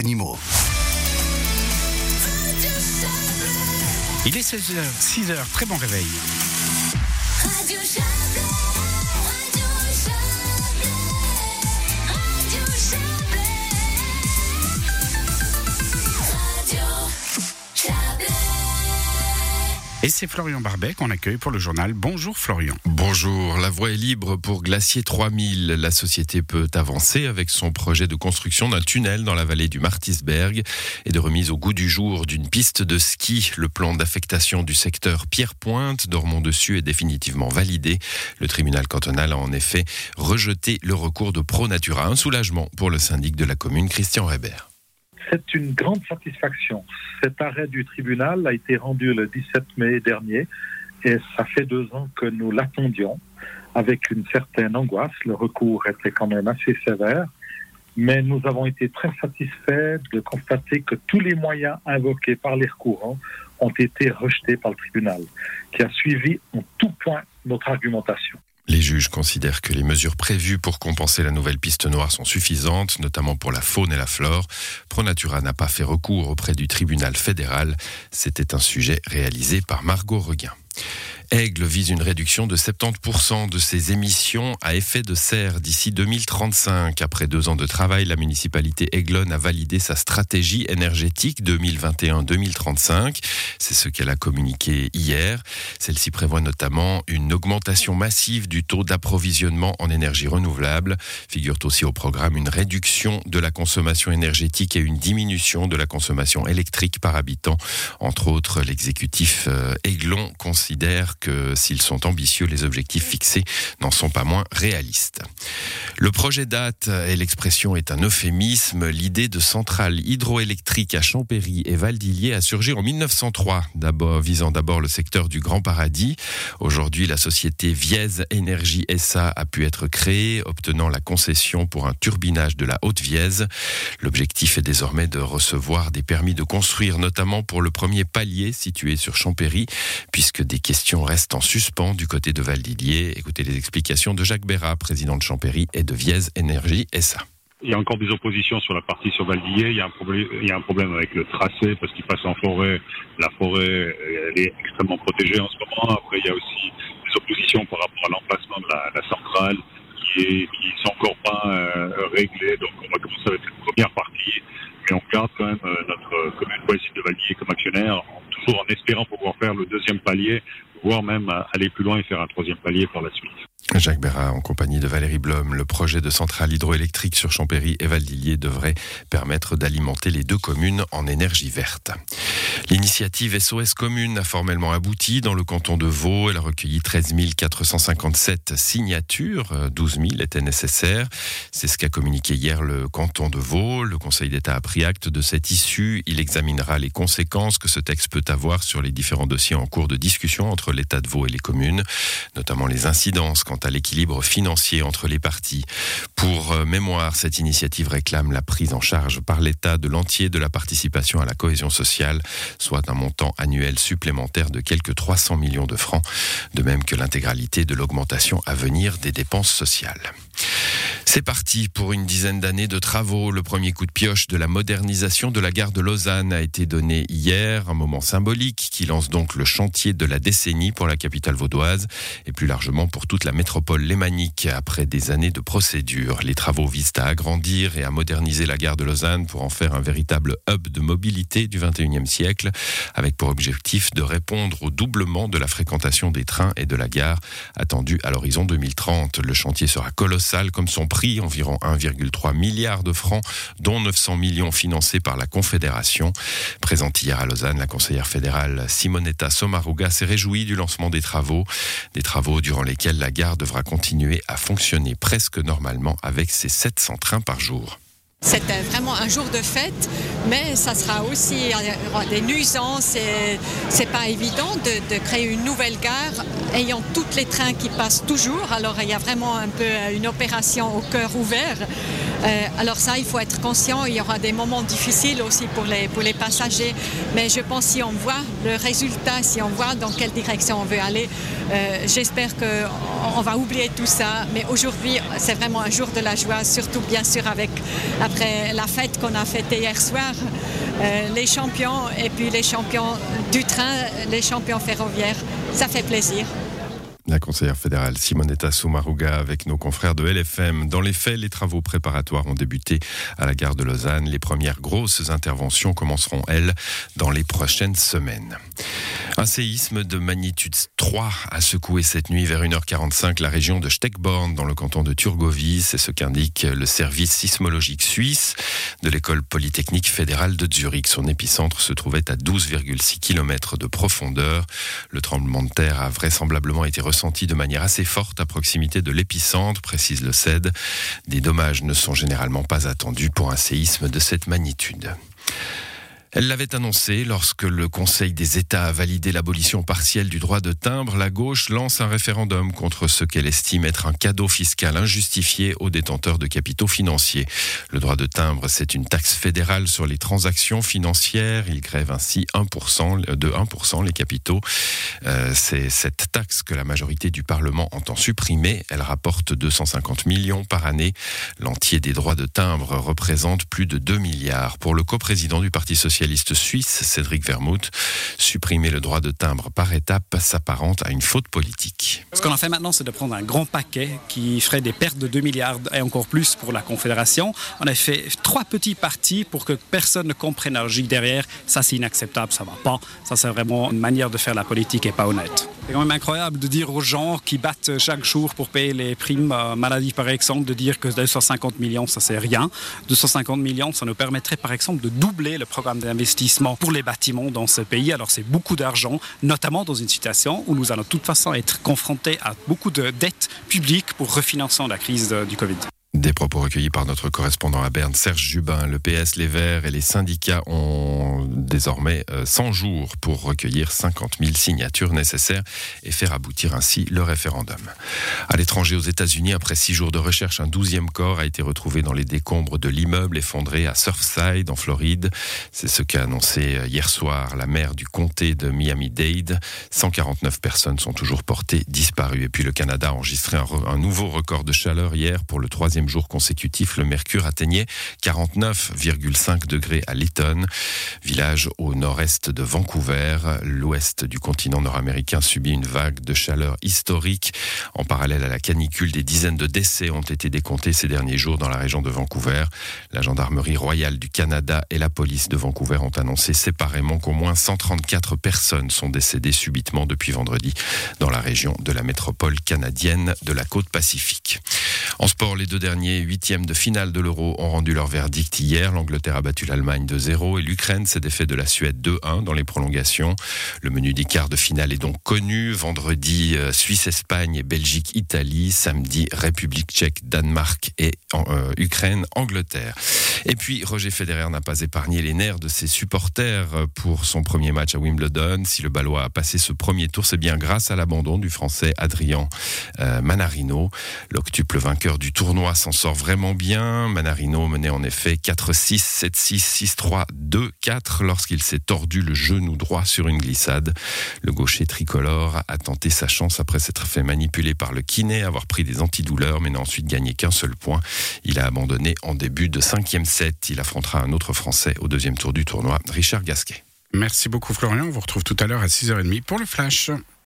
animaux. Il est 6h, très bon réveil. Radio Chablais, Radio Chablais, Radio Chablais, Radio Chablais. Et c'est Florian Barbet qu'on accueille pour le journal. Bonjour Florian. Bonjour, la voie est libre pour Glacier 3000. La société peut avancer avec son projet de construction d'un tunnel dans la vallée du Martinsberg et de remise au goût du jour d'une piste de ski. Le plan d'affectation du secteur Pierrepointe d'Ormont-Dessus est définitivement validé. Le tribunal cantonal a en effet rejeté le recours de ProNatura. Un soulagement pour le syndic de la commune, Christian Reber. C'est une grande satisfaction. Cet arrêt du tribunal a été rendu le 17 mai dernier et ça fait 2 ans que nous l'attendions avec une certaine angoisse. Le recours était quand même assez sévère, mais nous avons été très satisfaits de constater que tous les moyens invoqués par les recourants ont été rejetés par le tribunal, qui a suivi en tout point notre argumentation. Les juges considèrent que les mesures prévues pour compenser la nouvelle piste noire sont suffisantes, notamment pour la faune et la flore. ProNatura n'a pas fait recours auprès du tribunal fédéral. C'était un sujet réalisé par Margot Reguin. Aigle vise une réduction de 70% de ses émissions à effet de serre d'ici 2035. Après 2 ans de travail, la municipalité aiglonne a validé sa stratégie énergétique 2021-2035. C'est ce qu'elle a communiqué hier. Celle-ci prévoit notamment une augmentation massive du taux d'approvisionnement en énergie renouvelable. Figure aussi au programme une réduction de la consommation énergétique et une diminution de la consommation électrique par habitant. Entre autres, l'exécutif aiglon considère que s'ils sont ambitieux, les objectifs fixés n'en sont pas moins réalistes. Le projet date et l'expression est un euphémisme. L'idée de centrale hydroélectrique à Champéry et Valdilier a surgi en 1903, visant d'abord le secteur du Grand Paradis. Aujourd'hui, la société Viez Énergie SA a pu être créée, obtenant la concession pour un turbinage de la Haute-Viez. L'objectif est désormais de recevoir des permis de construire, notamment pour le premier palier situé sur Champéry, puisque des questions restent en suspens du côté de Valdilier. Écoutez les explications de Jacques Bérat, président de Champéry et de Viez Énergie SA. Il y a encore des oppositions sur la partie sur Valdilier. Il y a un problème avec le tracé parce qu'il passe en forêt. La forêt, elle est extrêmement protégée en ce moment. Après, il y a aussi des oppositions par rapport à l'emplacement de la centrale qui sont encore pas réglées. Donc, on va commencer avec cette première partie. Mais on garde quand même notre commune voisine de Valdilier comme actionnaire, toujours en espérant pouvoir faire le 2e palier, voire même aller plus loin et faire un 3e palier par la suite. Jacques Bérat en compagnie de Valérie Blom. Le projet de centrale hydroélectrique sur Champéry et Valdilier devrait permettre d'alimenter les 2 communes en énergie verte. L'initiative SOS Commune a formellement abouti dans le canton de Vaud. Elle a recueilli 13 457 signatures. 12 000 étaient nécessaires. C'est ce qu'a communiqué hier le canton de Vaud. Le Conseil d'État a pris acte de cette issue. Il examinera les conséquences que ce texte peut avoir sur les différents dossiers en cours de discussion entre l'État de Vaud et les communes, notamment les incidences quant à l'équilibre financier entre les parties. Pour mémoire, cette initiative réclame la prise en charge par l'État de l'entier de la participation à la cohésion sociale, soit un montant annuel supplémentaire de quelques 300 millions de francs, de même que l'intégralité de l'augmentation à venir des dépenses sociales. C'est parti pour une dizaine d'années de travaux. Le premier coup de pioche de la modernisation de la gare de Lausanne a été donné hier, un moment symbolique qui lance donc le chantier de la décennie pour la capitale vaudoise et plus largement pour toute la métropole lémanique. Après des années de procédures, les travaux visent à agrandir et à moderniser la gare de Lausanne pour en faire un véritable hub de mobilité du XXIe siècle, avec pour objectif de répondre au doublement de la fréquentation des trains et de la gare attendue à l'horizon 2030. Le chantier sera colossal comme son prix, environ 1,3 milliard de francs, dont 900 millions financés par la Confédération. Présente hier à Lausanne, la conseillère fédérale Simonetta Sommaruga s'est réjouie du lancement des travaux durant lesquels la gare devra continuer à fonctionner presque normalement avec ses 700 trains par jour. C'est vraiment un jour de fête, mais ça sera aussi des nuisances et c'est pas évident de créer une nouvelle gare ayant tous les trains qui passent toujours. Alors il y a vraiment un peu une opération au cœur ouvert. Alors ça, il faut être conscient. Il y aura des moments difficiles aussi pour les passagers. Mais je pense si on voit le résultat, si on voit dans quelle direction on veut aller, j'espère qu'on va oublier tout ça. Mais aujourd'hui, c'est vraiment un jour de la joie, surtout bien sûr après la fête qu'on a fêtée hier soir. Les champions et puis les champions du train, les champions ferroviaires, ça fait plaisir. La conseillère fédérale Simonetta Sommaruga avec nos confrères de LFM. Dans les faits, les travaux préparatoires ont débuté à la gare de Lausanne. Les premières grosses interventions commenceront, elles, dans les prochaines semaines. Un séisme de magnitude 3 a secoué cette nuit vers 1h45 la région de Steckborn dans le canton de Thurgovie. C'est ce qu'indique le service sismologique suisse de l'école polytechnique fédérale de Zurich. Son épicentre se trouvait à 12,6 km de profondeur. Le tremblement de terre a vraisemblablement été ressenti de manière assez forte à proximité de l'épicentre, précise le CED. Des dommages ne sont généralement pas attendus pour un séisme de cette magnitude. Elle l'avait annoncé lorsque le Conseil des États a validé l'abolition partielle du droit de timbre. La gauche lance un référendum contre ce qu'elle estime être un cadeau fiscal injustifié aux détenteurs de capitaux financiers. Le droit de timbre, c'est une taxe fédérale sur les transactions financières. Il grève ainsi de 1% les capitaux. C'est cette taxe que la majorité du Parlement entend supprimer. Elle rapporte 250 millions par année. L'entier des droits de timbre représente plus de 2 milliards. Pour le coprésident du Parti socialiste suisse, Cédric Vermouth, supprimer le droit de timbre par étapes s'apparente à une faute politique. Ce qu'on a fait maintenant, c'est de prendre un grand paquet qui ferait des pertes de 2 milliards et encore plus pour la Confédération. On a fait 3 petits partis pour que personne ne comprenne la logique derrière. Ça, c'est inacceptable, ça va pas. Ça, c'est vraiment une manière de faire la politique et pas honnête. C'est quand même incroyable de dire aux gens qui battent chaque jour pour payer les primes maladie, par exemple, de dire que 250 millions, ça c'est rien. 250 millions, ça nous permettrait, par exemple, de doubler le programme d'investissement pour les bâtiments dans ce pays. Alors c'est beaucoup d'argent, notamment dans une situation où nous allons de toute façon être confrontés à beaucoup de dettes publiques pour refinancer la crise du Covid. Des propos recueillis par notre correspondant à Berne, Serge Jubin. Le PS, les Verts et les syndicats ont désormais 100 jours pour recueillir 50 000 signatures nécessaires et faire aboutir ainsi le référendum. À l'étranger, aux États-Unis, après 6 jours de recherche, un 12e corps a été retrouvé dans les décombres de l'immeuble effondré à Surfside, en Floride. C'est ce qu'a annoncé hier soir la maire du comté de Miami-Dade. 149 personnes sont toujours portées disparues. Et puis le Canada a enregistré un nouveau record de chaleur hier pour le 3e jour consécutif. Le mercure atteignait 49,5 degrés à Lytton, village au nord-est de Vancouver. L'ouest du continent nord-américain subit une vague de chaleur historique. En parallèle à la canicule, des dizaines de décès ont été décomptés ces derniers jours dans la région de Vancouver. La gendarmerie royale du Canada et la police de Vancouver ont annoncé séparément qu'au moins 134 personnes sont décédées subitement depuis vendredi dans la région de la métropole canadienne de la côte Pacifique. En sport, les 2 derniers 8e de finale de l'Euro ont rendu leur verdict hier. L'Angleterre a battu l'Allemagne 2-0 et l'Ukraine s'est défait de la Suède 2-1 dans les prolongations. Le menu des quarts de finale est donc connu. Vendredi, Suisse-Espagne et Belgique-Italie. Samedi, République tchèque, Danemark et Ukraine-Angleterre. Et puis, Roger Federer n'a pas épargné les nerfs de ses supporters pour son premier match à Wimbledon. Si le Balois a passé ce premier tour, c'est bien grâce à l'abandon du Français Adrian Manarino. L'octuple vainqueur du tournoi s'en sort vraiment bien. Manarino menait en effet 4-6, 7-6, 6-3, 2-4 lorsqu'il s'est tordu le genou droit sur une glissade. Le gaucher tricolore a tenté sa chance après s'être fait manipuler par le kiné, avoir pris des antidouleurs mais n'a ensuite gagné qu'un seul point. Il a abandonné en début de 5e set. Il affrontera un autre Français au 2e tour du tournoi, Richard Gasquet. Merci beaucoup Florian, on vous retrouve tout à l'heure à 6h30 pour le Flash.